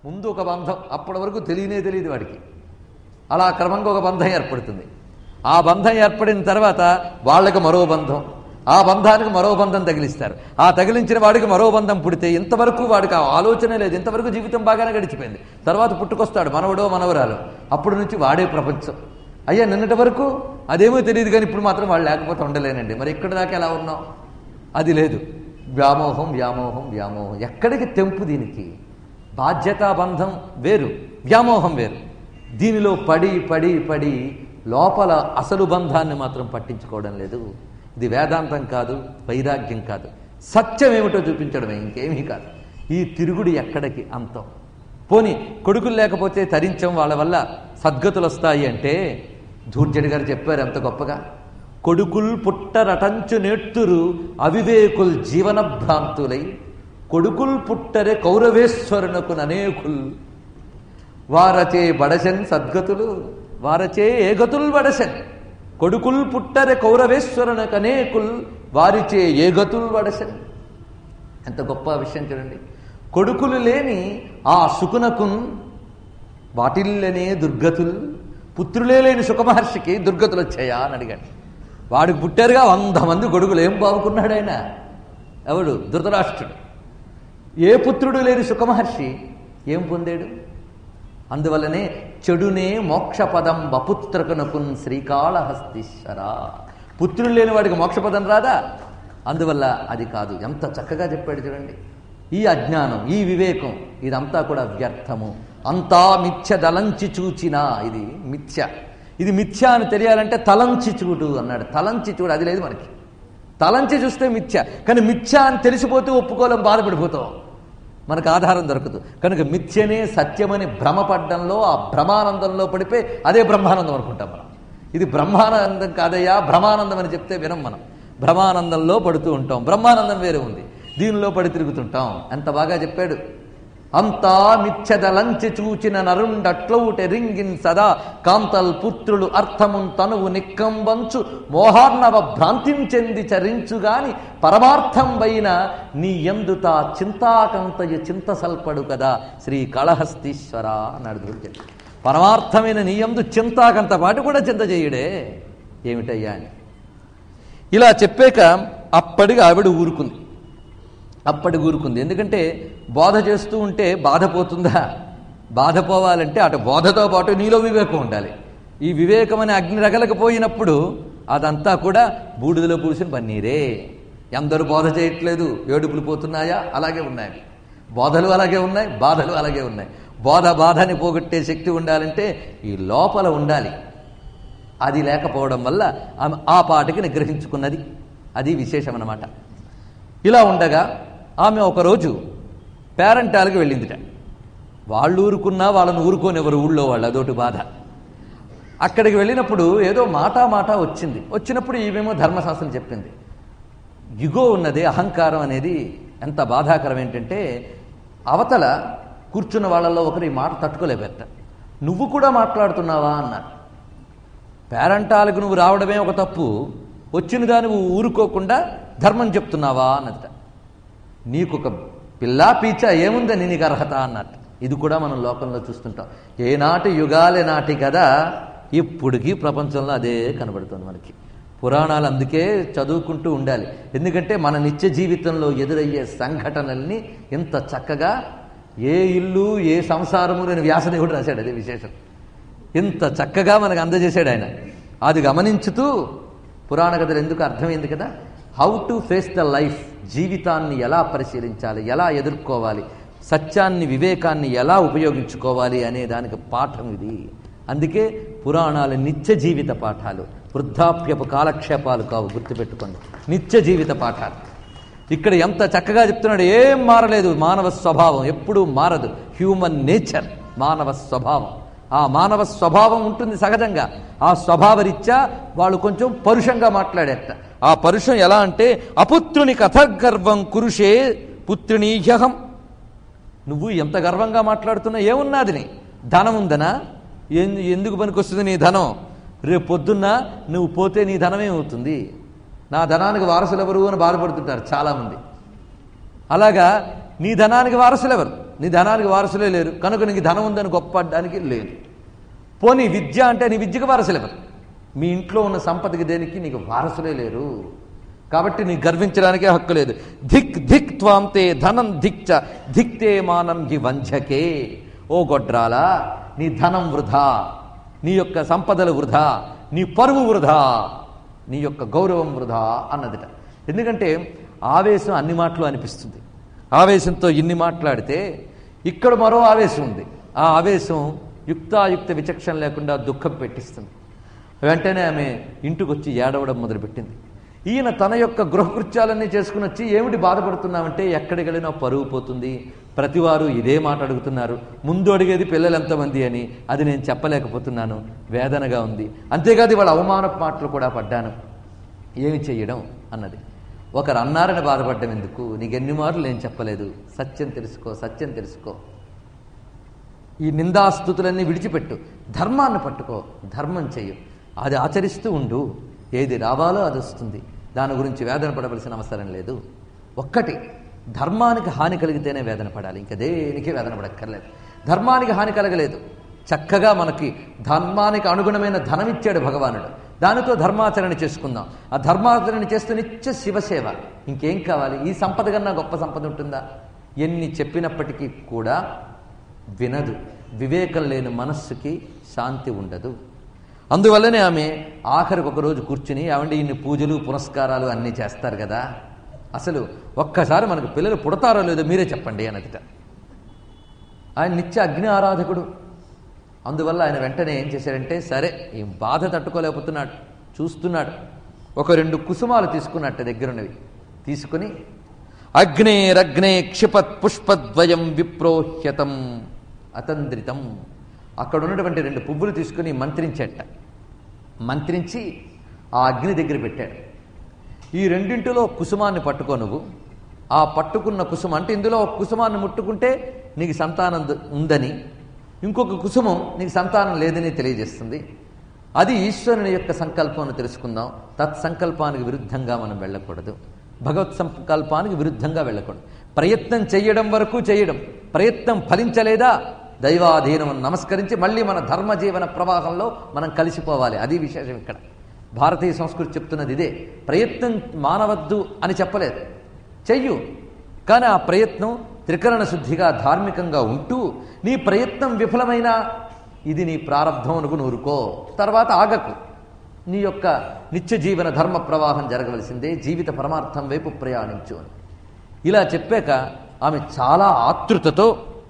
ముందు ఒక బంధం, అప్పటి వరకు తెలియదు వాడికి. అలా క్రమంగా ఒక బంధం ఏర్పడుతుంది. ఆ బంధం ఏర్పడిన తర్వాత వాళ్ళకి మరో బంధం, ఆ బంధానికి మరో బంధం తగిలిస్తారు. ఆ తగిలించిన వాడికి మరో బంధం పుడితే ఇంతవరకు వాడికి ఆ ఆలోచనే లేదు. ఇంతవరకు జీవితం బాగానే గడిచిపోయింది. తర్వాత పుట్టుకొస్తాడు మనవడో మనవరాలు. అప్పటి నుంచి వాడే ప్రపంచం. అయ్యా నిన్నటి వరకు అదేమో తెలియదు, కానీ ఇప్పుడు మాత్రం వాళ్ళు లేకపోతే ఉండలేనండి. మరి ఇక్కడ దాకా ఎలా ఉన్నాం? అది లేదు. వ్యామోహం వ్యామోహం వ్యామోహం. ఎక్కడికి తెంపు దీనికి? బాధ్యతాబంధం వేరు, వ్యామోహం వేరు. దీనిలో పడి పడి పడి లోపల అసలు బంధాన్ని మాత్రం పట్టించుకోవడం లేదు. ఇది వేదాంతం కాదు, వైరాగ్యం కాదు, సత్యం ఏమిటో చూపించడమే, ఇంకేమీ కాదు. ఈ తిరుగుడు ఎక్కడికి అంతం? పోని కొడుకులు లేకపోతే తరించం, వాళ్ళ వల్ల సద్గతులు వస్తాయి అంటే ధూర్జడి గారు చెప్పారు ఎంత గొప్పగా. కొడుకుల్ పుట్టరటంచు నేట్టురు అవివేకుల్ జీవన భ్రాంతులై కొడుకుల్ పుట్టరే కౌరవేశ్వరునకు అనేకుల్ వారచే బడసెన్ సద్గతులు వారచే ఏ గతుల్ బడసెన్. కొడుకుల్ పుట్టరే కౌరవేశ్వరునకు అనేకుల్ వారిచే ఏ గతుల్ బడసెన్. ఎంత గొప్ప విషయం చూడండి. కొడుకులు లేని ఆ సుకునకున్ వాటిల్లనే దుర్గతులు. పుత్రులే లేని సుఖమహర్షికి దుర్గతులు వచ్చాయా అని అడిగాడు. వాడికి పుట్టారుగా 100 మంది కొడుకులు. ఏం బాగుకున్నాడు ఆయన? ఎవడు? ధృతరాష్ట్రుడు. ఏ పుత్రుడు లేని సుఖమహర్షి ఏం పొందాడు? అందువల్లనే చెడునే మోక్షపదం వపుత్రకనకున్ శ్రీకాళహస్తీశ్వర. పుత్రుడు లేని వాడికి మోక్షపదం రాదా? అందువల్ల అది కాదు. ఎంత చక్కగా చెప్పాడు చూడండి. ఈ అజ్ఞానం, ఈ వివేకం, ఇదంతా కూడా వ్యర్థము. అంతా మిథ్య దలంచి చూచినా ఇది మిథ్య. ఇది మిథ్య అని తెలియాలంటే తలంచి చూడు అన్నాడు. తలంచి చూడు, అది లేదు మనకి. తలంచి చూస్తే మిథ్య, కానీ మిథ్య అని తెలిసిపోతే ఒప్పుకోలేం, బాధపడిపోతాం, మనకు ఆధారం దొరకదు. కనుక మిథ్యనే సత్యమని భ్రమపడ్డంలో, ఆ భ్రమానందంలో పడిపోయి అదే బ్రహ్మానందం అనుకుంటాం మనం. ఇది బ్రహ్మానందం కాదయ్యా, భ్రమానందం అని చెప్తే వినం మనం. భ్రమానందంలో పడుతూ ఉంటాం. బ్రహ్మానందం వేరే ఉంది, దీనిలో పడి తిరుగుతుంటాం. ఎంత బాగా చెప్పాడు. అంతా మిథ్యదలంచి చూచిన నరుండట్లౌటెరింగిన్ సదా కాంతల్ పుత్రులు అర్థమున్ తనువు నిక్కంబంచు మోహార్ణవ భ్రాంతించెంది చరించుగాని పరమార్థం వైన నీ ఎందుతా చింతాకంతయు చింతసల్పడు కదా శ్రీకాళహస్తీశ్వర అన్నాడు దుర్జడి. పరమార్థమైన నీ యందు చింతాకంత పాటు కూడా చింత చేయుడే ఏమిటయ్యా అని ఇలా చెప్పాక అప్పటికి ఆవిడ ఊరుకుంది. ఎందుకంటే బోధ చేస్తూ ఉంటే బాధపోతుందా? బాధపోవాలంటే అటు బోధతో పాటు నీలో వివేకం ఉండాలి. ఈ వివేకం అనే అగ్ని రగలకపోయినప్పుడు అదంతా కూడా బూడిదలో పూసిన పన్నీరే. అందరూ బోధ చేయట్లేదు, ఏడుపులు పోతున్నాయా? అలాగే ఉన్నాయి. బోధలు అలాగే ఉన్నాయి, బాధలు అలాగే ఉన్నాయి. బాధని పోగొట్టే శక్తి ఉండాలంటే ఈ లోపల ఉండాలి. అది లేకపోవడం వల్ల ఆమె ఆ పాటికి నిగ్రహించుకున్నది. అది విశేషం అన్నమాట. ఇలా ఉండగా ఆమె ఒకరోజు పేరంటాలకు వెళ్ళిందిట. వాళ్ళు ఊరుకున్నా వాళ్ళని ఊరుకోనివ్వరు ఊళ్ళో వాళ్ళు, అదోటి బాధ. అక్కడికి వెళ్ళినప్పుడు ఏదో మాట వచ్చినప్పుడు ఈమెమో ధర్మశాస్త్రం చెప్పింది. ఇగో ఉన్నది, అహంకారం అనేది ఎంత బాధాకరం ఏంటంటే అవతల కూర్చున్న వాళ్ళల్లో ఒకరు ఈ మాట తట్టుకోలేబెట్ట. నువ్వు కూడా మాట్లాడుతున్నావా అన్నారు. పేరంటాలకు నువ్వు రావడమే ఒక తప్పు, వచ్చిన దాన్ని నువ్వు ఊరుకోకుండా ధర్మం చెప్తున్నావా అన్నదట. నీకొక పిల్లా పీచా ఏముందని నీకు అర్హత అన్నట్టు. ఇది కూడా మనం లోకంలో చూస్తుంటాం. ఏనాటి యుగాలే నాటి కదా ఇప్పటికీ ప్రపంచంలో అదే కనబడుతుంది మనకి. పురాణాలు అందుకే చదువుకుంటూ ఉండాలి. ఎందుకంటే మన నిత్య జీవితంలో ఎదురయ్యే సంఘటనల్ని ఇంత చక్కగా ఏ ఇల్లు ఏ సంసారము నేను వ్యాసదేవుడు రాశాడు. అదే విశేషం. ఇంత చక్కగా మనకు అందజేశాడు ఆయన. అది గమనించుతూ పురాణ కథలు ఎందుకు అర్థమైంది కదా. How to face the life, జీవితాన్ని ఎలా పరిశీలించాలి, ఎలా ఎదుర్కోవాలి, సత్యాన్ని వివేకాన్ని ఎలా ఉపయోగించుకోవాలి అనే దానికి పాఠం ఇది. అందుకే పురాణాలు నిత్య జీవిత పాఠాలు, వృద్ధాప్యపు కాలక్షేపాలు కావు, గుర్తుపెట్టుకోండి. నిత్య జీవిత పాఠాలు. ఇక్కడ ఎంత చక్కగా చెప్తున్నాడు. ఏం మారలేదు, మానవ స్వభావం ఎప్పుడూ మారదు. హ్యూమన్ నేచర్, మానవ స్వభావం. ఆ మానవ స్వభావం ఉంటుంది సహజంగా. ఆ స్వభావరీత్యా వాళ్ళు కొంచెం పరుషంగా మాట్లాడేట. ఆ పరుషం ఎలా అంటే అపుత్రుని కథగర్వం కురుషే పుత్రునీహ్యహం. నువ్వు ఎంత గర్వంగా మాట్లాడుతున్నా ఏమున్నాదిని? ధనం ఉందనా? ఎందుకు పనికొస్తుంది నీ ధనం? రేపు పొద్దున్న నువ్వు పోతే నీ ధనమేమవుతుంది? నా ధనానికి వారసులు ఎవరు అని బాధపడుతుంటారు చాలామంది. అలాగా నీ ధనానికి వారసులు ఎవరు? నీ ధనానికి వారసులే లేరు కనుక నీకు ధనం ఉందని గొప్పడానికి లేదు. పోనీ విద్య అంటే నీ విద్యకు వారసులు ఎవరు? మీ ఇంట్లో ఉన్న సంపదకి దేనికి నీకు వారసులే లేరు, కాబట్టి నీకు గర్వించడానికే హక్కు లేదు. ధిక్ ధిక్ త్వాంతే ధనం ధిక్చ ధిక్తే మానం హి వంచకే. ఓ గొడ్రాల, నీ ధనం వృధా, నీ యొక్క సంపదలు వృధా, నీ పరువు వృధా, నీ యొక్క గౌరవం వృధా అన్నదిట. ఎందుకంటే ఆవేశం అన్ని మాటలు అనిపిస్తుంది. ఆవేశంతో ఇన్ని మాట్లాడితే ఇక్కడ మరో ఆవేశం ఉంది. ఆ ఆవేశం యుక్తాయుక్త విచక్షణ లేకుండా దుఃఖం పెట్టిస్తుంది. వెంటనే ఆమె ఇంటికి వచ్చి ఏడవడం మొదలుపెట్టింది. ఈయన తన యొక్క గృహకృత్యాలన్నీ చేసుకుని వచ్చి ఏమిటి బాధపడుతున్నామంటే ఎక్కడికి వెళ్ళినా పరువు పోతుంది, ప్రతివారు ఇదే మాట అడుగుతున్నారు, ముందు అడిగేది పిల్లలు ఎంతమంది అని, అది నేను చెప్పలేకపోతున్నాను, వేదనగా ఉంది, అంతేకాదు వాళ్ళ అవమానపు మాటలు కూడా పడ్డాను, ఏమి చెయ్యడం అన్నది. ఒకరు అన్నారని బాధపడ్డం ఎందుకు, నీకెన్ని మార్లు నేను చెప్పలేదు, సత్యం తెలుసుకో, సత్యం తెలుసుకో, ఈ నిందాస్తుతులన్నీ విడిచిపెట్టు, ధర్మాన్ని పట్టుకో, ధర్మం చెయ్యు, అది ఆచరిస్తూ ఉండు, ఏది రావాలో అది వస్తుంది, దాని గురించి వేదన పడవలసిన అవసరం లేదు. ఒక్కటి, ధర్మానికి హాని కలిగితేనే వేదన పడాలి, ఇంకా దేనికి వేదన పడక్కర్లేదు. ధర్మానికి హాని కలగలేదు, చక్కగా మనకి ధర్మానికి అనుగుణమైన ధనం ఇచ్చాడు భగవానుడు, దానితో ధర్మాచరణ చేసుకుందాం. ఆ ధర్మాచరణ చేస్తూ నిత్య శివసేవ, ఇంకేం కావాలి? ఈ సంపద కన్నా గొప్ప సంపద ఉంటుందా? ఎన్ని చెప్పినప్పటికీ కూడా వినదు. వివేకం లేని మనస్సుకి శాంతి ఉండదు. అందువల్లనే ఆమె ఆఖరికి ఒకరోజు కూర్చుని, ఏమంటే ఇన్ని పూజలు పునస్కారాలు అన్నీ చేస్తారు కదా, అసలు ఒక్కసారి మనకు పిల్లలు పుడతారో లేదో మీరే చెప్పండి అన్నదిట. ఆయన నిత్య అగ్ని ఆరాధకుడు. అందువల్ల ఆయన వెంటనే ఏం చేశారంటే, సరే ఈ బాధ తట్టుకోలేకపోతున్నాడు, చూస్తున్నాడు, ఒక 2 కుసుమాలు తీసుకున్నట్టు దగ్గరున్నవి తీసుకుని, అగ్నేరగ్నే క్షిపత్ పుష్పద్వయం విప్రోహ్యతం అతంద్రితం, అక్కడ ఉన్నటువంటి 2 పువ్వులు తీసుకుని మంత్రించేట. మంత్రించి ఆ అగ్ని దగ్గర పెట్టాడు. ఈ రెండింటిలో కుసుమాన్ని పట్టుకో నువ్వు, ఆ పట్టుకున్న కుసుమం అంటే ఇందులో ఒక కుసుమాన్ని ముట్టుకుంటే నీకు సంతానం ఉందని, ఇంకొక కుసుమం నీకు సంతానం లేదని తెలియజేస్తుంది. అది ఈశ్వరుని యొక్క సంకల్పం అని తెలుసుకుందాం. తత్సంకల్పానికి విరుద్ధంగా మనం వెళ్ళకూడదు, భగవత్ సంకల్పానికి విరుద్ధంగా వెళ్ళకూడదు. ప్రయత్నం చేయడం వరకు చేయడం, ప్రయత్నం ఫలించలేదా దైవాధీనం నమస్కరించి మళ్ళీ మన ధర్మజీవన ప్రవాహంలో మనం కలిసిపోవాలి. అది విశేషం. ఇక్కడ భారతీయ సంస్కృతి చెప్తున్నది ఇదే. ప్రయత్నం మానవద్దు అని చెప్పలేదు, చెయ్యు, కానీ ఆ ప్రయత్నం త్రికరణ శుద్ధిగా ధార్మికంగా ఉంటూ, నీ ప్రయత్నం విఫలమైనా ఇది నీ ప్రారంభం అనుకు నూరుకో, తర్వాత ఆగకు, నీ యొక్క నిత్య జీవన ధర్మ ప్రవాహం జరగవలసిందే, జీవిత పరమార్థం వైపు ప్రయాణించు అని ఇలా చెప్పాక ఆమె చాలా ఆతృతతో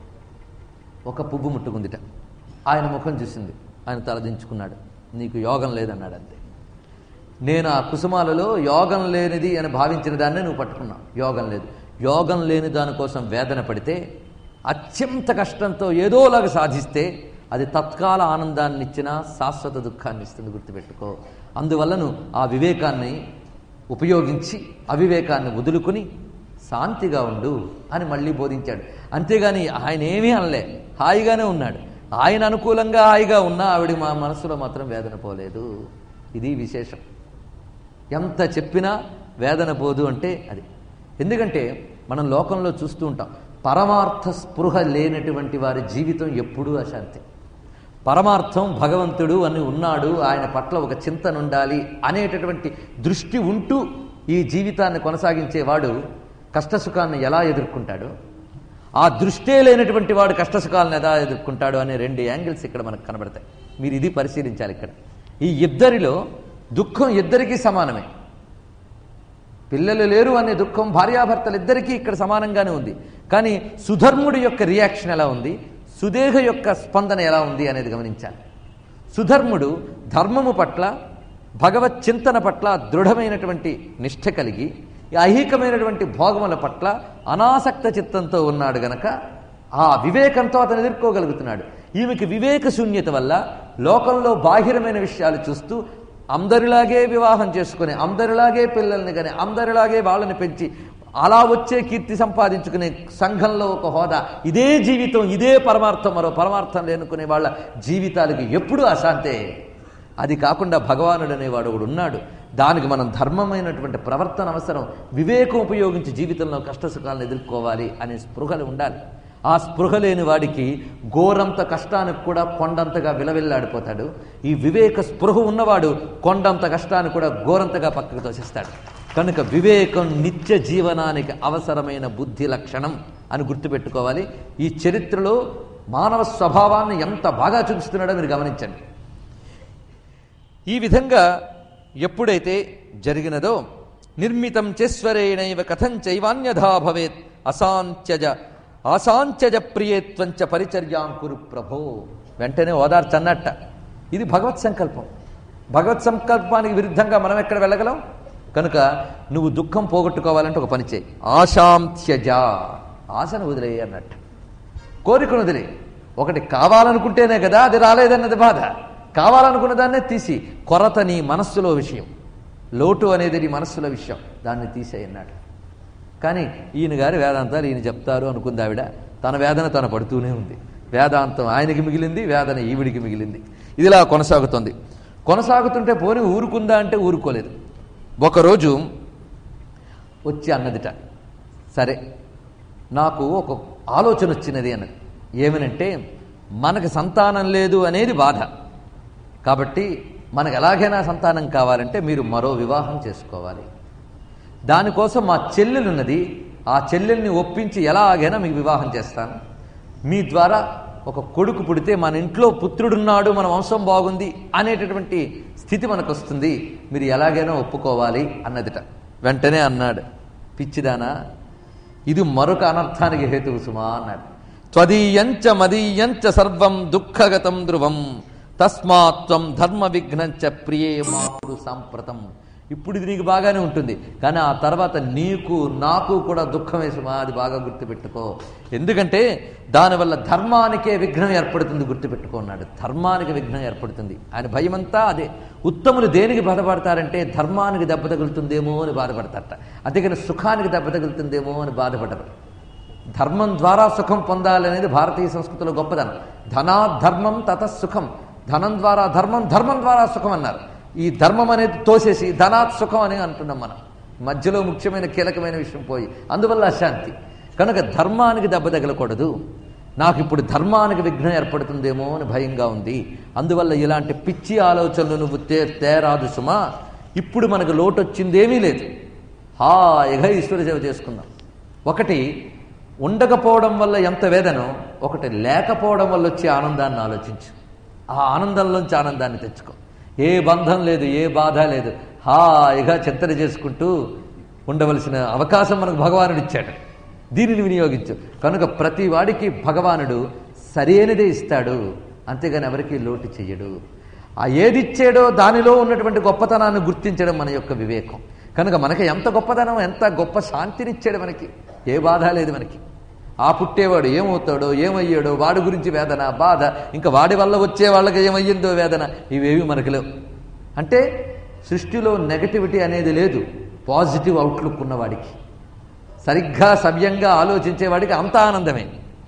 ఒక పువ్వు ముట్టుకుందిట. ఆయన ముఖం చూసింది, ఆయన తలదించుకున్నాడు. నీకు యోగం లేదన్నాడు. అంతే. నేను ఆ కుసుమాలలో యోగం లేనిది అని భావించిన దాన్నే నువ్వు పట్టుకున్నావు, యోగం లేదు. యోగం లేని దానికోసం వేదన పడితే, అత్యంత కష్టంతో ఏదోలాగా సాధిస్తే అది తత్కాల ఆనందాన్ని ఇచ్చినా శాశ్వత దుఃఖాన్ని ఇస్తుంది, గుర్తుపెట్టుకో. అందువల్ల నువ్వు ఆ వివేకాన్ని ఉపయోగించి అవివేకాన్ని వదులుకుని శాంతిగా ఉండు అని మళ్ళీ బోధించాడు. అంతేగాని ఆయన ఏమీ అనలే, హాయిగానే ఉన్నాడు. ఆయన అనుకూలంగా హాయిగా ఉన్నా ఆవిడ మా మనసులో మాత్రం వేదన పోలేదు. ఇది విశేషం. ఎంత చెప్పినా వేదన పోదు అంటే అది. ఎందుకంటే మనం లోకంలో చూస్తూ ఉంటాం, పరమార్థ స్పృహ లేనటువంటి వారి జీవితం ఎప్పుడూ అశాంతి. పరమార్థం భగవంతుడు అని ఉన్నాడు, ఆయన పట్ల ఒక చింతన ఉండాలి అనేటటువంటి దృష్టి ఉంటూ ఈ జీవితాన్ని కొనసాగించేవాడు కష్టసుఖాన్ని ఎలా ఎదుర్కొంటాడు, ఆ దృష్టే లేనటువంటి వాడు కష్టసుఖాలను ఎలా ఎదుర్కొంటాడు అనే 2 యాంగిల్స్ ఇక్కడ మనకు కనబడతాయి. మీరు ఇది పరిశీలించాలి. ఇక్కడ ఈ ఇద్దరిలో దుఃఖం ఇద్దరికీ సమానమే. పిల్లలు లేరు అనే దుఃఖం భార్యాభర్తలు ఇద్దరికీ ఇక్కడ సమానంగానే ఉంది. కానీ సుధర్ముడి యొక్క రియాక్షన్ ఎలా ఉంది, సుదేహ యొక్క స్పందన ఎలా ఉంది అనేది గమనించాలి. సుధర్ముడు ధర్మము పట్ల, భగవత్ చింతన పట్ల దృఢమైనటువంటి నిష్ఠ కలిగి, ఐహికమైనటువంటి భోగముల పట్ల అనాసక్త చిత్తంతో ఉన్నాడు గనక ఆ వివేకంతో అతను ఎదుర్కోగలుగుతున్నాడు. ఈమెకి వివేక శూన్యత వల్ల లోకంలో బాహిరమైన విషయాలు చూస్తూ అందరిలాగే వివాహం చేసుకుని, అందరిలాగే పిల్లల్ని కానీ, అందరిలాగే వాళ్ళని పెంచి అలా వచ్చే కీర్తి సంపాదించుకునే సంఘంలో ఒక హోదా, ఇదే జీవితం, ఇదే పరమార్థం, మరో పరమార్థం లేనుకునే వాళ్ళ జీవితాలకి ఎప్పుడూ అశాంతే. అది కాకుండా భగవానుడు అనేవాడు ఒకడు ఉన్నాడు. దానికి మనం ధర్మమైనటువంటి ప్రవర్తన అవసరం. వివేకం ఉపయోగించి జీవితంలో కష్టసుఖాలను ఎదుర్కోవాలి అనే స్పృహలు ఉండాలి. ఆ స్పృహ లేని వాడికి గోరంత కష్టానికి కూడా కొండంతగా విలవిల్లాడిపోతాడు. ఈ వివేక స్పృహ ఉన్నవాడు కొండంత కష్టాన్ని కూడా గోరంతగా పక్కకు తోసేస్తాడు. కనుక వివేకం నిత్య జీవనానికి అవసరమైన బుద్ధి లక్షణం అని గుర్తుపెట్టుకోవాలి. ఈ చరిత్రలో మానవ స్వభావాన్ని ఎంత బాగా చూపిస్తున్నాడో మీరు గమనించండి. ఈ విధంగా ఎప్పుడైతే జరిగినదో నిర్మితం చేశ్వరేణైవ కథంచైవాన్యథా భవేత్ అసాంత్యజ ప్రియేత్వంచ పరిచర్యాంకురు ప్రభో. వెంటనే ఓదార్చన్నట్ట. ఇది భగవత్ సంకల్పం. భగవత్ సంకల్పానికి విరుద్ధంగా మనం ఎక్కడ వెళ్ళగలం? కనుక నువ్వు దుఃఖం పోగొట్టుకోవాలంటే ఒక పని చేయి. ఆశాంత్యజ, ఆశను వదిలేయి అన్నట్టు. కోరికను వదిలే. ఒకటి కావాలనుకుంటేనే కదా అది రాలేదన్నది బాధ. కావాలనుకున్న దాన్నే తీసి, కొరత నీ మనస్సులో విషయం, లోటు అనేది నీ మనస్సులో విషయం, దాన్ని తీసేయన్నాడు. కానీ ఈయన గారి వేదాంతాలు ఈయన చెప్తారు అనుకుంది ఆవిడ. తన వేదన తన పడుతూనే ఉంది. వేదాంతం ఆయనకి మిగిలింది, వేదన ఈవిడికి మిగిలింది. ఇదిలా కొనసాగుతుంది. కొనసాగుతుంటే పోనీ ఊరుకుందా అంటే ఊరుకోలేదు. ఒకరోజు వచ్చి అన్నదిట, సరే నాకు ఒక ఆలోచన వచ్చినది అన్నది. ఏమనంటే, మనకు సంతానం లేదు అనేది బాధ. కాబట్టి మనకు ఎలాగైనా సంతానం కావాలంటే మీరు మరో వివాహం చేసుకోవాలి. దానికోసం మా చెల్లెలున్నది, ఆ చెల్లెల్ని ఒప్పించి ఎలాగైనా మీకు వివాహం చేస్తాను. మీ ద్వారా ఒక కొడుకు పుడితే మన ఇంట్లో పుత్రుడున్నాడు, మన వంశం బాగుంది అనేటటువంటి స్థితి మనకు వస్తుంది. మీరు ఎలాగైనా ఒప్పుకోవాలి అన్నదిట. వెంటనే అన్నాడు, పిచ్చిదానా, ఇది మరొక అనర్థానికి హేతువు సుమా అన్నాడు. త్వదీయంచ మదీయంచ సర్వం దుఃఖగతం ధ్రువం తస్మాత్వం ధర్మ విఘ్నంచ ప్రియే మాపుడు సాంప్రతం. ఇప్పుడు ఇది నీకు బాగానే ఉంటుంది, కానీ ఆ తర్వాత నీకు నాకు కూడా దుఃఖమే సుమా, అది బాగా గుర్తుపెట్టుకో. ఎందుకంటే దానివల్ల ధర్మానికే విఘ్నం ఏర్పడుతుంది, గుర్తుపెట్టుకో అన్నాడు. ధర్మానికి విఘ్నం ఏర్పడుతుంది. ఆయన భయమంతా అదే. ఉత్తములు దేనికి బాధపడతారంటే ధర్మానికి దెబ్బ తగులుతుందేమో అని బాధపడతారట. అంతేకాని సుఖానికి దెబ్బ తగులుతుందేమో అని బాధపడరు. ధర్మం ద్వారా సుఖం పొందాలనేది భారతీయ సంస్కృతిలో గొప్పదనం. ధనాధర్మం తతసుఖం. ధనం ద్వారా ధర్మం, ధర్మం ద్వారా సుఖం అన్నారు. ఈ ధర్మం అనేది తోసేసి ధనాత్ సుఖం అని అంటున్నాం మనం. మధ్యలో ముఖ్యమైన కీలకమైన విషయం పోయి, అందువల్ల అశాంతి. కనుక ధర్మానికి దెబ్బ తగలకూడదు. నాకు ఇప్పుడు ధర్మానికి విఘ్నం ఏర్పడుతుందేమో అని భయంగా ఉంది. అందువల్ల ఇలాంటి పిచ్చి ఆలోచనలు నువ్వు తేరాదు సుమా. ఇప్పుడు మనకు లోటు వచ్చిందేమీ లేదు, హాయిగా ఈశ్వర సేవ చేసుకుందాం. ఒకటి ఉండకపోవడం వల్ల ఎంత వేదనో, ఒకటి లేకపోవడం వల్ల వచ్చే ఆనందాన్ని ఆలోచించు. ఆ ఆనందంలోంచి ఆనందాన్ని తెచ్చుకో. ఏ బంధం లేదు, ఏ బాధ లేదు, హాయిగా చింతన చేసుకుంటూ ఉండవలసిన అవకాశం మనకు భగవానుడు ఇచ్చాడు. దీనిని వినియోగించు. కనుక ప్రతి వాడికి భగవానుడు సరైనదే ఇస్తాడు, అంతేగాని ఎవరికీ లోటు చెయ్యడు. ఆ ఏది ఇచ్చాడో దానిలో ఉన్నటువంటి గొప్పతనాన్ని గుర్తించడం మన యొక్క వివేకం. కనుక మనకి ఎంత గొప్పతనం, ఎంత గొప్ప శాంతినిచ్చాడు. మనకి ఏ బాధ లేదు. మనకి ఆ పుట్టేవాడు ఏమవుతాడో ఏమయ్యాడో వాడి గురించి వేదన, బాధ, ఇంకా వాడి వల్ల వచ్చే వాళ్ళకి ఏమయ్యిందో వేదన, ఇవేవి మనకు లేవు. అంటే సృష్టిలో నెగటివిటీ అనేది లేదు. పాజిటివ్ అవుట్లుక్ ఉన్నవాడికి, సరిగ్గా సవ్యంగా ఆలోచించేవాడికి అంత ఆనందమే.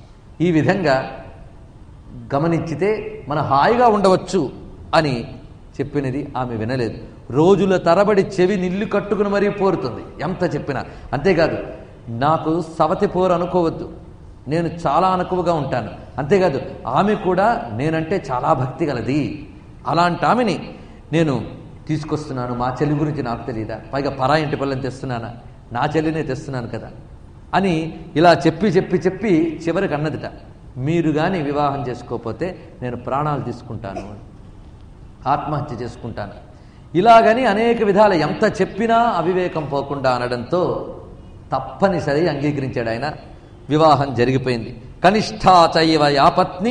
ఈ విధంగా గమనించితే మన హాయిగా ఉండవచ్చు అని చెప్పినది ఆమె వినలేదు. రోజుల తరబడి చెవి నిల్లు కట్టుకుని మరీ పోరుతుంది ఎంత చెప్పినా. అంతేకాదు, నాకు సవతి పోరు అనుకోవద్దు, నేను చాలా అనుకువగా ఉంటాను. అంతేకాదు, ఆమె కూడా నేనంటే చాలా భక్తి గలది. అలాంటి ఆమెని నేను తీసుకొస్తున్నాను. మా చెల్లి గురించి నాకు తెలియదా? పైగా పరా ఇంటి పిల్లని తెస్తున్నానా? నా చెల్లినే తెస్తున్నాను కదా అని ఇలా చెప్పి చెప్పి చెప్పి చివరికి అన్నదిట, మీరు కానీ వివాహం చేసుకోకపోతే నేను ప్రాణాలు తీసుకుంటాను, ఆత్మహత్య చేసుకుంటాను. ఇలాగని అనేక విధాల ఎంత చెప్పినా అవివేకం పోకుండా అనడంతో తప్పనిసరి అంగీకరించాడు ఆయన. వివాహం జరిగిపోయింది. కనిష్ఠా చైవ యాపత్ని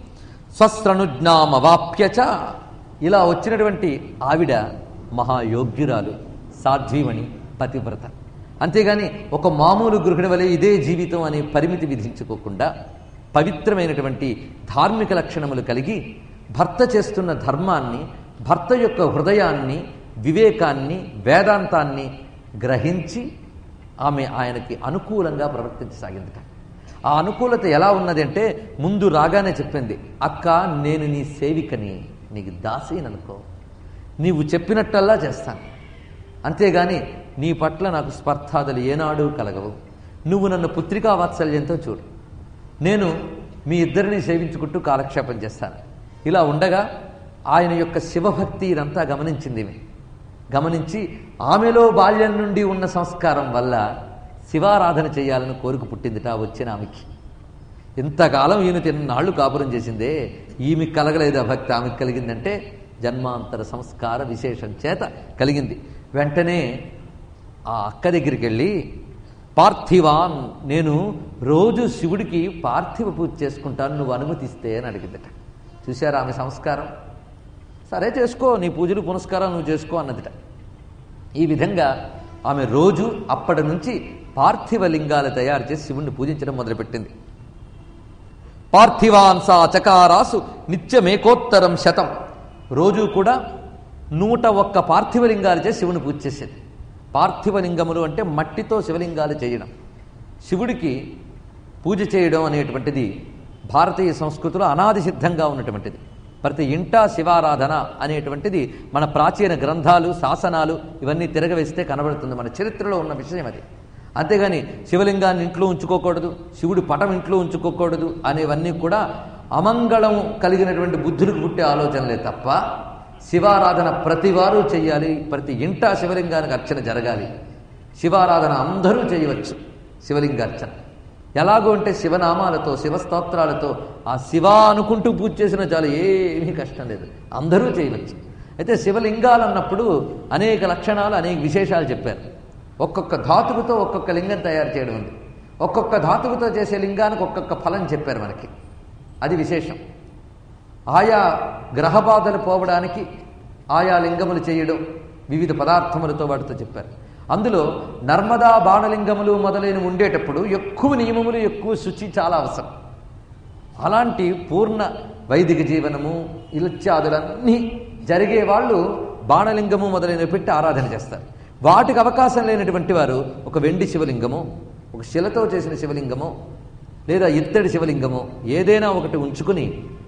స్వశ్రణుజ్ఞామవాప్యచ. ఇలా వచ్చినటువంటి ఆవిడ మహాయోగ్యురాలు, సాధ్వీమణి, పతివ్రత. అంతేగాని ఒక మామూలు గృహిణి వలె ఇదే జీవితం అనే పరిమితి విధించుకోకుండా పవిత్రమైనటువంటి ధార్మిక లక్షణములు కలిగి భర్త చేస్తున్న ధర్మాన్ని, భర్త యొక్క హృదయాన్ని, వివేకాన్ని, వేదాంతాన్ని గ్రహించి ఆమె ఆయనకి అనుకూలంగా ప్రవర్తించసాగిందిట. ఆ అనుకూలత ఎలా ఉన్నది అంటే, ముందు రాగానే చెప్పింది, అక్క నేను నీ సేవికని, నీకు దాసీననుకో, నీవు చెప్పినట్టల్లా చేస్తాను, అంతేగాని నీ పట్ల నాకు స్పర్ధాదులు ఏనాడూ కలగవు. నువ్వు నన్ను పుత్రికా వాత్సల్యంతో చూడు, నేను మీ ఇద్దరిని సేవించుకుంటూ కాలక్షేపం చేస్తాను. ఇలా ఉండగా ఆయన యొక్క శివభక్తి ఇదంతా గమనించింది. గమనించి ఆమెలో బాల్యం నుండి ఉన్న సంస్కారం వల్ల శివారాధన చేయాలని కోరిక పుట్టిందిట వచ్చిన ఆమెకి. ఇంతకాలం ఈయన తిన్నాళ్ళు కాపురం చేసిందే, ఈమె కలగలేదు ఆ భక్తి, ఆమెకు కలిగిందంటే జన్మాంతర సంస్కార విశేషం చేత కలిగింది. వెంటనే ఆ అక్క దగ్గరికి వెళ్ళి, పార్థివాన్, నేను రోజు శివుడికి పార్థివ పూజ చేసుకుంటాను, నువ్వు అనుమతిస్తే అని అడిగిందట. చూశారా ఆమె సంస్కారం? సరే చేసుకో, నీ పూజలు పునస్కారం నువ్వు చేసుకో అన్నదిట. ఈ విధంగా ఆమె రోజు అప్పటి నుంచి పార్థివ లింగాలు తయారు చేసి శివుణ్ణి పూజించడం మొదలుపెట్టింది. పార్థివాన్ సా చకారాసు నిత్యమేకోత్తరం శతం. రోజు కూడా 101 పార్థివలింగాలు చేసి శివుని పూజ చేసేది. పార్థివలింగములు అంటే మట్టితో శివలింగాలు చేయడం. శివుడికి పూజ చేయడం అనేటువంటిది భారతీయ సంస్కృతిలో అనాది సిద్ధంగా ఉన్నటువంటిది. ప్రతి ఇంటా శివారాధన అనేటువంటిది మన ప్రాచీన గ్రంథాలు, శాసనాలు ఇవన్నీ తిరగవేస్తే కనబడుతుంది. మన చరిత్రలో ఉన్న విషయం అది. అంతేగాని శివలింగాన్ని ఇంట్లో ఉంచుకోకూడదు, శివుడి పటం ఇంట్లో ఉంచుకోకూడదు అనేవన్నీ కూడా అమంగళం కలిగినటువంటి బుద్ధుడికి పుట్టే ఆలోచనలే తప్ప శివారాధన ప్రతివారు చెయ్యాలి. ప్రతి ఇంటా శివలింగానికి అర్చన జరగాలి. శివారాధన అందరూ చేయవచ్చు. శివలింగార్చన ఎలాగో అంటే శివనామాలతో, శివస్తోత్రాలతో ఆ శివ అనుకుంటూ పూజ చేసినా చాలు, ఏమీ కష్టం లేదు, అందరూ చేయవచ్చు. అయితే శివలింగాలు అన్నప్పుడు అనేక లక్షణాలు, అనేక విశేషాలు చెప్పారు. ఒక్కొక్క ధాతువుతో ఒక్కొక్క లింగం తయారు చేయడం ఉంది. ఒక్కొక్క ధాతువుతో చేసే లింగానికి ఒక్కొక్క ఫలం చెప్పారు మనకి. అది విశేషం. ఆయా గ్రహబాధలు పోవడానికి ఆయా లింగములు చేయడం, వివిధ పదార్థములతో వాటితో చెప్పారు. అందులో నర్మదా బాణలింగములు మొదలైనవి ఉండేటప్పుడు ఎక్కువ నియమములు, ఎక్కువ శుచి చాలా అవసరం. అలాంటి పూర్ణ వైదిక జీవనము ఇత్యాదులన్నీ జరిగే వాళ్ళు బాణలింగము మొదలైనవి పెట్టి ఆరాధన చేస్తారు. వాటికి అవకాశం లేనటువంటి వారు ఒక వెండి శివలింగము, ఒక శిలతో చేసిన శివలింగము, లేదా ఇత్తడి శివలింగము ఏదైనా ఒకటి ఉంచుకుని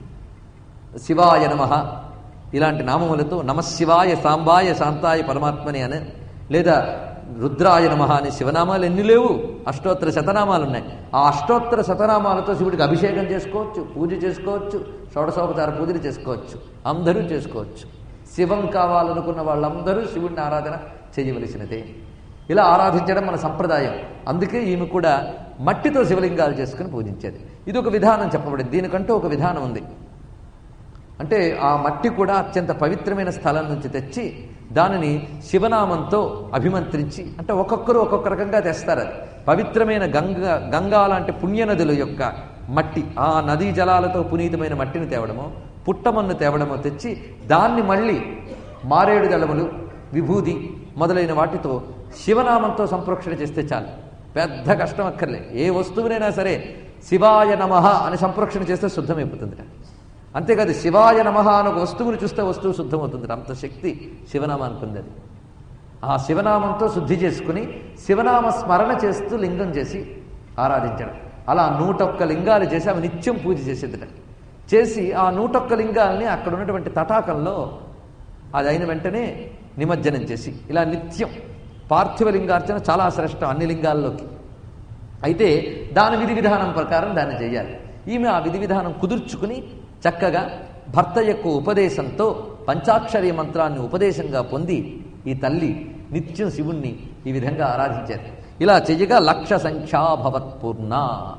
శివాయ నమః ఇలాంటి నామములతో నమశివాయ సాంబాయ శాంతాయ పరమాత్మని అని, లేదా రుద్రాయ నమః అనే శివనామాలు ఎన్ని లేవు, అష్టోత్తర శతనామాలు ఉన్నాయి. ఆ అష్టోత్తర శతనామాలతో శివుడికి అభిషేకం చేసుకోవచ్చు, పూజ చేసుకోవచ్చు, షోడశోపచార పూజలు చేసుకోవచ్చు, అందరూ చేసుకోవచ్చు. శివం కావాలనుకున్న వాళ్ళందరూ శివుడిని ఆరాధన చేయవలసినదే. ఇలా ఆరాధించడం మన సంప్రదాయం. అందుకే ఈమె కూడా మట్టితో శివలింగాలు చేసుకుని పూజించేది. ఇది ఒక విధానం చెప్పబడింది. దీనికంటూ ఒక విధానం ఉంది. అంటే ఆ మట్టి కూడా అత్యంత పవిత్రమైన స్థలం నుంచి తెచ్చి దానిని శివనామంతో అభిమంత్రించి, అంటే ఒక్కొక్కరు ఒక్కొక్క రకంగా తెస్తారు. అది పవిత్రమైన గంగా లాంటి పుణ్యనదుల యొక్క మట్టి, ఆ నదీ జలాలతో పునీతమైన మట్టిని తేవడమో, పుట్టమన్ను తేవడమో తెచ్చి దాన్ని మళ్ళీ మారేడు దళములు, విభూది మొదలైన వాటితో శివనామంతో సంప్రోక్షణ చేస్తే చాలు. పెద్ద కష్టం అక్కర్లే. ఏ వస్తువునైనా సరే శివాయ నమః అని సంప్రోక్షణ చేస్తే శుద్ధమైపోతుంది. అంతేకాదు శివాయ నమః అని ఒక వస్తువుని చూస్తే వస్తువు శుద్ధమవుతుంది. అంత శక్తి శివనామానికి ఉంది. అది ఆ శివనామంతో శుద్ధి చేసుకుని శివనామ స్మరణ చేస్తూ లింగం చేసి ఆరాధించడం. అలా 101 లింగాలు చేసి ఆమె నిత్యం పూజ చేసేదిట. చేసి ఆ 101 లింగాలని అక్కడ ఉన్నటువంటి తటాకంలో అది అయిన వెంటనే నిమజ్జనం చేసి ఇలా నిత్యం పార్థివ లింగార్చన చాలా శ్రేష్టం అన్ని లింగాల్లోకి. అయితే దాని విధి విధానం ప్రకారం దాన్ని చేయాలి. ఈమె ఆ విధి విధానం కుదుర్చుకుని చక్కగా భర్త యొక్క ఉపదేశంతో పంచాక్షరీ మంత్రాన్ని ఉపదేశంగా పొంది ఈ తల్లి నిత్యం శివుణ్ణి ఈ విధంగా ఆరాధించారు. ఇలా చెయ్యగా 1,00,000 సంఖ్యాభవత్పూర్ణ,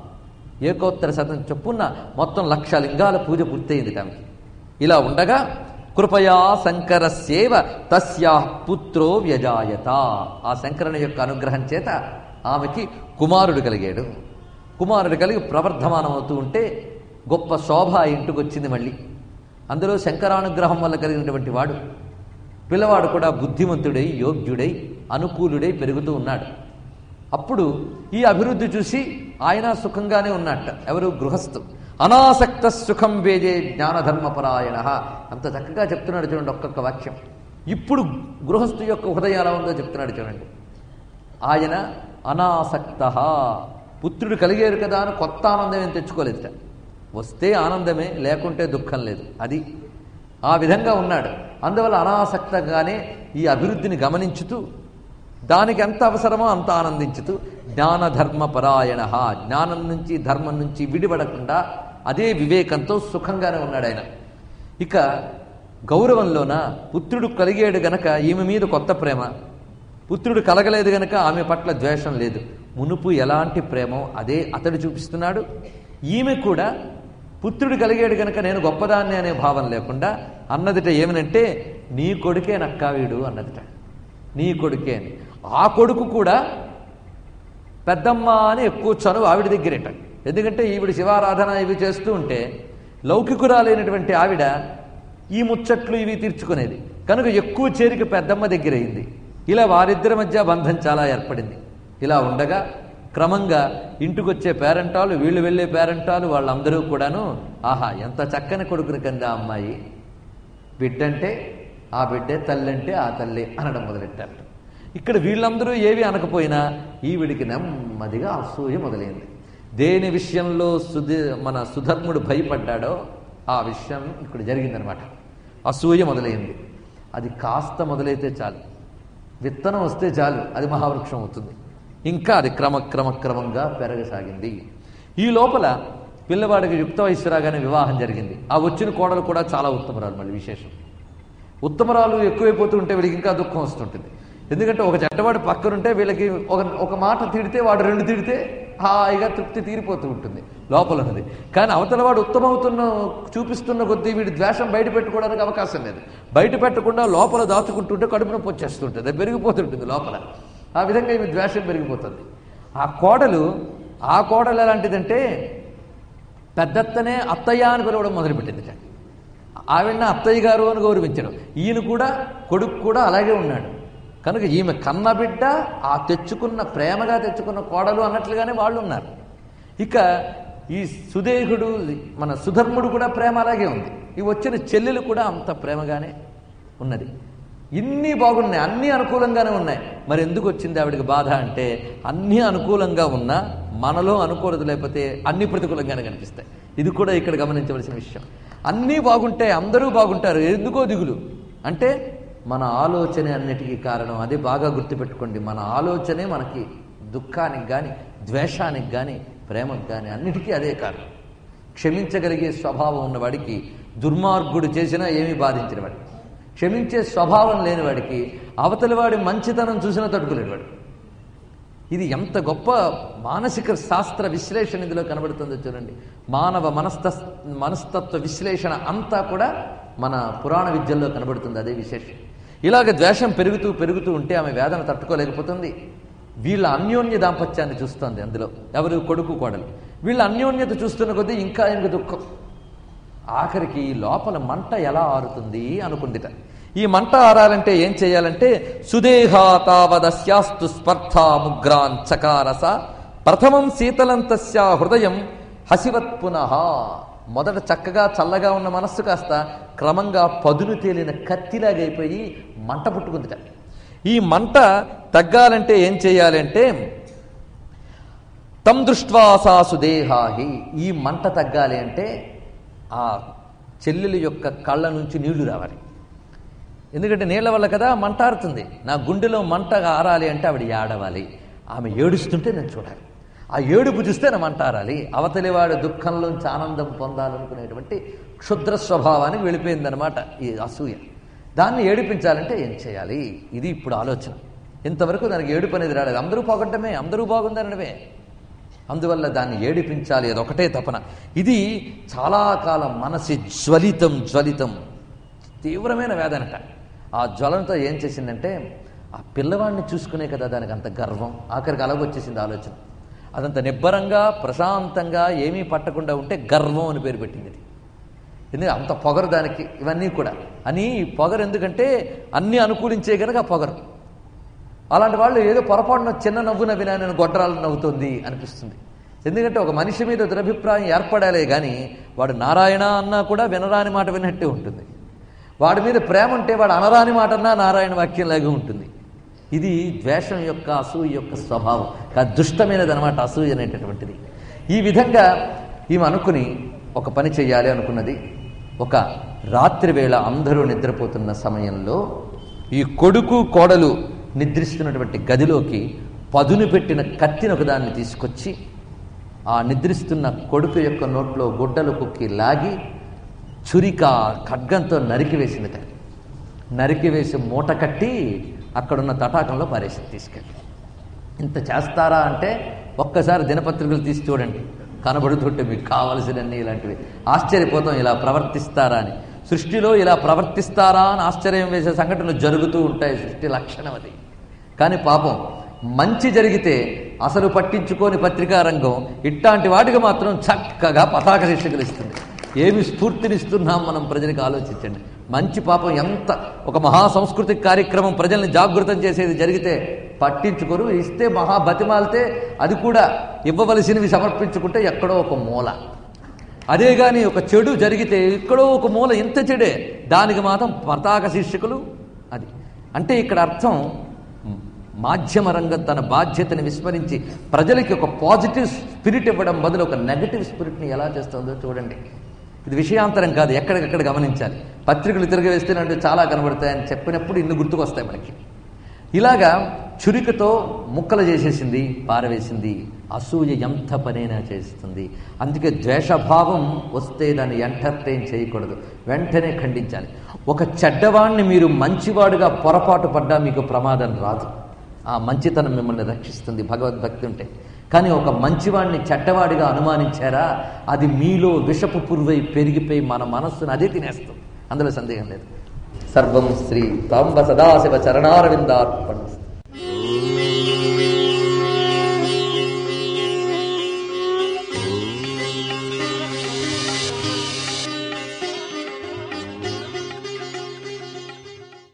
ఏకోత్తర శతం చొప్పున మొత్తం 1,00,000 లింగాల పూజ పూర్తయింది తనకి. ఇలా ఉండగా కృపయా శంకరస్యేవ తస్యా పుత్రో వ్యజాయత. ఆ శంకరుని యొక్క అనుగ్రహం చేత ఆమెకి కుమారుడు కలిగాడు. కుమారుడు కలిగి ప్రవర్ధమానం అవుతూ ఉంటే గొప్ప శోభ ఇంటికి వచ్చింది మళ్ళీ. అందులో శంకరానుగ్రహం వల్ల కలిగినటువంటి వాడు పిల్లవాడు కూడా బుద్ధిమంతుడై, యోగ్యుడై, అనుకూలుడై పెరుగుతూ ఉన్నాడు. అప్పుడు ఈ అభివృద్ధి చూసి ఆయన సుఖంగానే ఉన్నట్ట. ఎవరు? గృహస్థు. అనాసక్త సుఖం వేజే జ్ఞానధర్మపరాయణ. అంత చక్కగా చెప్తున్నాడు చూడండి ఒక్కొక్క వాక్యం. ఇప్పుడు గృహస్థు యొక్క హృదయం ఎలా ఉందో చెప్తున్నాడు చూడండి. ఆయన అనాసక్త, పుత్రుడు కలిగారు కదా అని కొత్త ఆనందం ఏం తెచ్చుకోలేదు. వస్తే ఆనందమే, లేకుంటే దుఃఖం లేదు. అది ఆ విధంగా ఉన్నాడు. అందువల్ల అనాసక్తంగానే ఈ అభివృద్ధిని గమనించుతూ దానికి ఎంత అవసరమో అంత ఆనందించుతూ జ్ఞానధర్మ పరాయణ, జ్ఞానం నుంచి ధర్మం నుంచి విడిపడకుండా అదే వివేకంతో సుఖంగానే ఉన్నాడు ఆయన. ఇక గౌరవంలోన పుత్రుడు కలిగాడు గనక ఈమె మీద కొత్త ప్రేమ, పుత్రుడు కలగలేదు గనక ఆమె పట్ల ద్వేషం లేదు. మునుపు ఎలాంటి ప్రేమో అదే అతడు చూపిస్తున్నాడు. ఈమె కూడా పుత్రుడు కలిగాడు గనక నేను గొప్పదాన్ని అనే భావం లేకుండా అన్నదిట ఏమనంటే, నీ కొడుకే నక్కావీడు అన్నదిట, నీ కొడుకే అని. ఆ కొడుకు కూడా పెద్దమ్మ అని ఎక్కువ చనువు ఆవిడ దగ్గరేట. ఎందుకంటే ఈవిడ శివారాధన ఇవి చేస్తూ ఉంటే లౌకికురాలైనటువంటి ఆవిడ ఈ ముచ్చట్లు ఇవి తీర్చుకునేది కనుక ఎక్కువ చేరిక పెద్దమ్మ దగ్గర అయింది. ఇలా వారిద్దరి మధ్య బంధం చాలా ఏర్పడింది. ఇలా ఉండగా క్రమంగా ఇంటికొచ్చే పేరెంటాలు, వీళ్ళు వెళ్ళే పేరెంటాలు వాళ్ళందరూ కూడాను ఆహా ఎంత చక్కని కొడుకుని కింద అమ్మాయి, బిడ్డంటే ఆ బిడ్డే, తల్లంటే ఆ తల్లి అనడం మొదలెట్టారు. ఇక్కడ వీళ్ళందరూ ఏవి అనకపోయినా ఈవిడికి నెమ్మదిగా అసూయ మొదలైంది. దేని విషయంలో మన సుధర్ముడు భయపడ్డాడో ఆ విషయం ఇక్కడ జరిగిందనమాట. అసూయ మొదలైంది. అది కాస్త మొదలైతే చాలు, విత్తనం వస్తే చాలు, అది మహావృక్షం అవుతుంది. ఇంకా అది క్రమంగా పెరగసాగింది. ఈ లోపల పిల్లవాడికి యుక్త వయస్సు రాగానే వివాహం జరిగింది. ఆ వచ్చిన కోడలు కూడా చాలా ఉత్తమరాలు. మళ్ళీ విశేషం, ఉత్తమరాలు ఎక్కువైపోతూ ఉంటే వీడికి ఇంకా దుఃఖం వస్తుంటుంది. ఎందుకంటే ఒక చెడ్డవాడు పక్కనుంటే వీళ్ళకి ఒక మాట తిడితే వాడు రెండు తిడితే హాయిగా తృప్తి తీరిపోతూ ఉంటుంది లోపల ఉన్నది. కానీ అవతల వాడు ఉత్తమవుతున్న చూపిస్తున్న కొద్దీ వీడి ద్వేషం బయట పెట్టుకోవడానికి అవకాశం లేదు. బయట పెట్టకుండా లోపల దాచుకుంటుంటే కడుపు నొప్పి వచ్చేస్తుంటుంది, అది పెరిగిపోతుంటుంది లోపల. ఆ విధంగా ఈమె ద్వేషం పెరిగిపోతుంది. ఆ కోడలు ఎలాంటిదంటే పెద్దత్తనే అత్తయ్య అని పిలవడం మొదలుపెట్టింది. ఆవిడ అత్తయ్య గారు అని గౌరవించడం. ఈయన కూడా కొడుకు కూడా అలాగే ఉన్నాడు కనుక ఈమె కన్నబిడ్డ, ఆ ప్రేమగా తెచ్చుకున్న కోడలు అన్నట్లుగానే వాళ్ళు ఉన్నారు. ఇక ఈ సుదేహుడు, మన సుధర్ముడు కూడా ప్రేమ అలాగే ఉంది. ఈ వచ్చిన చెల్లెలు కూడా అంత ప్రేమగానే ఉన్నది. ఇన్ని బాగున్నాయి, అన్నీ అనుకూలంగానే ఉన్నాయి. మరి ఎందుకు వచ్చింది ఆవిడికి బాధ అంటే, అన్నీ అనుకూలంగా ఉన్నా మనలో అనుకూలత లేకపోతే అన్ని ప్రతికూలంగానే కనిపిస్తాయి. ఇది కూడా ఇక్కడ గమనించవలసిన విషయం. అన్నీ బాగుంటే అందరూ బాగుంటారు, ఎందుకో దిగులు అంటే మన ఆలోచనే అన్నిటికీ కారణం. అది బాగా గుర్తుపెట్టుకోండి. మన ఆలోచనే మనకి దుఃఖానికి కానీ, ద్వేషానికి కానీ, ప్రేమకు కానీ అన్నిటికీ అదే కారణం. క్షమించగలిగే స్వభావం ఉన్నవాడికి దుర్మార్గుడు చేసినా ఏమీ బాధించిన వాడికి, క్షమించే స్వభావం లేనివాడికి అవతలివాడి మంచితనం చూసినా తట్టుకోలేడు వాడు. ఇది ఎంత గొప్ప మానసిక శాస్త్ర విశ్లేషణ ఇందులో కనబడుతుందో చూడండి. మానవ మనస్తత్వ విశ్లేషణ అంతా కూడా మన పురాణ విద్యల్లో కనబడుతుంది. అదే విశేషం. ఇలాగ ద్వేషం పెరుగుతూ ఉంటే ఆమె వేదన తట్టుకోలేకపోతుంది. వీళ్ళ అన్యోన్య దాంపత్యాన్ని చూస్తోంది అందులో. ఎవరు? కొడుకు కోడలు. వీళ్ళ అన్యోన్యత చూస్తున్న కొద్దీ ఇంకా ఆయనకు దుఃఖం. ఆఖరికి లోపల మంట ఎలా ఆరుతుంది అనుకుందిట. ఈ మంట ఆరాలంటే ఏం చేయాలంటే, సుదేహా తావదస్యాస్తు స్పర్ధా ముగ్రాన్ చకారస ప్రథమం శీతలంతస్యా హృదయం హసివత్ పునః. మొదట చక్కగా చల్లగా ఉన్న మనస్సు కాస్త క్రమంగా పదును తేలిన కత్తిలాగైపోయి మంట పుట్టుకుందిట. ఈ మంట తగ్గాలంటే ఏం చేయాలంటే, తం దృష్ట్వా సా సుదేహాహి. ఈ మంట తగ్గాలి అంటే ఆ చెల్లెలి యొక్క కళ్ళ నుంచి నీళ్లు రావాలి. ఎందుకంటే నీళ్ల వల్ల కదా మంట ఆరుతుంది. నా గుండెలో మంట ఆరాలి అంటే ఆవిడ ఏడవాలి. ఆమె ఏడుస్తుంటే నేను చూడాలి. ఆ ఏడుపు చూస్తే నా మంట ఆరాలి. అవతలివాడు దుఃఖంలోంచి ఆనందం పొందాలనుకునేటువంటి క్షుద్ర స్వభావానికి వెళ్ళిపోయిందనమాట ఈ అసూయ. దాన్ని ఏడిపించాలంటే ఏం చేయాలి? ఇది ఇప్పుడు ఆలోచన. ఇంతవరకు దానికి ఏడుపు అనేది రాలేదు. అందరూ పోగొట్టమే, అందరూ బాగుందనడమే. అందువల్ల దాన్ని ఏడిపించాలి, అదొకటే తపన. ఇది చాలా కాలం మనసి జ్వలితం తీవ్రమైన వేదనట. ఆ జ్వలంతో ఏం చేసిందంటే, ఆ పిల్లవాడిని చూసుకునే కదా దానికి అంత గర్వం. ఆఖరికి అలాగొచ్చేసింది ఆలోచన. అదంత నిబ్బరంగా ప్రశాంతంగా ఏమీ పట్టకుండా ఉంటే గర్వం అని పేరు పెట్టింది. ఎందుకంటే అంత పొగరు దానికి. ఇవన్నీ కూడా అని పొగరు ఎందుకంటే అన్నీ అనుకూలించే కనుక పొగరు. అలాంటి వాళ్ళు ఏదో పొరపాటున చిన్న నవ్వు నవ్వినా నేను గొడ్రాలు నవ్వుతుంది అనిపిస్తుంది. ఎందుకంటే ఒక మనిషి మీద దురభిప్రాయం ఏర్పడాలే కానీ వాడు నారాయణ అన్నా కూడా వినరాని మాట విన్నట్టే ఉంటుంది. వాడి మీద ప్రేమ ఉంటే వాడు అనరాని మాట అన్నా నారాయణ వాక్యంలాగా ఉంటుంది. ఇది ద్వేషం యొక్క, అసూయ యొక్క స్వభావం. దుష్టమైనది అనమాట అసూయ అనేటటువంటిది. ఈ విధంగా ఈమె అనుకుని ఒక పని చెయ్యాలి అనుకున్నది. ఒక రాత్రి వేళ అందరూ నిద్రపోతున్న సమయంలో ఈ కొడుకు కోడలు నిద్రిస్తున్నటువంటి గదిలోకి పదును పెట్టిన కత్తిని ఒకదాన్ని తీసుకొచ్చి ఆ నిద్రిస్తున్న కొడుకు యొక్క నోట్లో గుడ్డలు కుక్కి లాగి చురిక ఖడ్గంతో నరికివేసింది. నరికివేసి మూట కట్టి అక్కడున్న తటాకంలో పారేసింది తీసుకెళ్ళి. ఇంత చేస్తారా అంటే ఒక్కసారి దినపత్రికలు తీసి చూడండి, కనబడుతుంటే మీకు కావలసినన్ని ఇలాంటివి. ఆశ్చర్యపోతాం, ఇలా ప్రవర్తిస్తారా అని. సృష్టిలో ఇలా ప్రవర్తిస్తారా అని ఆశ్చర్యం వేసే సంఘటనలు జరుగుతూ ఉంటాయి. సృష్టి లక్షణం అది. కానీ పాపం మంచి జరిగితే అసలు పట్టించుకోని పత్రికా రంగం ఇట్లాంటి వాటికి మాత్రం చక్కగా పతాక శీర్షికలు ఇస్తుంది. ఏమి స్ఫూర్తినిస్తున్నాం మనం ప్రజలకు ఆలోచించండి. మంచి పాపం ఎంత ఒక మహా సాంస్కృతిక కార్యక్రమం ప్రజల్ని జాగృతం చేసేది జరిగితే పట్టించుకోరు. ఇస్తే మహా బతిమాలితే అది కూడా ఇవ్వవలసినవి సమర్పించుకుంటే ఎక్కడో ఒక మూల. అదే కానీ ఒక చెడు జరిగితే ఎక్కడో ఒక మూల ఇంత చెడే, దానికి మాత్రం పతాక శీర్షికలు. అది అంటే ఇక్కడ అర్థం మాధ్యమ రంగం తన బాధ్యతని విస్మరించి ప్రజలకి ఒక పాజిటివ్ స్పిరిట్ ఇవ్వడం బదులు ఒక నెగటివ్ స్పిరిట్ని ఎలా చేస్తుందో చూడండి. ఇది విషయాంతరం కాదు, ఎక్కడికక్కడ గమనించాలి. పత్రికలు తిరగవేస్తేనంటే చాలా కనబడతాయని చెప్పినప్పుడు ఇన్ని గుర్తుకొస్తాయి మనకి. ఇలాగా చురికతో ముక్కలు చేసేసింది, పారవేసింది. అసూయ ఎంత పనైనా చేస్తుంది. అందుకే ద్వేషభావం వస్తే దాన్ని ఎంటర్టైన్ చేయకూడదు, వెంటనే ఖండించాలి. ఒక చెడ్డవాణ్ణి మీరు మంచివాడుగా పొరపాటు పడ్డా మీకు ప్రమాదం రాదు. ఆ మంచితనం మిమ్మల్ని రక్షిస్తుంది భగవద్భక్తి ఉంటే. కానీ ఒక మంచివాడిని చెడ్డవాడిగా అనుమానించారా, అది మీలో విషపు పురువై పెరిగిపోయి మన మనస్సును అదే తినేస్తుంది. అందులో సందేహం లేదు. సర్వం శ్రీ తాంబ సదాశివ చరణారవిందార్పణ.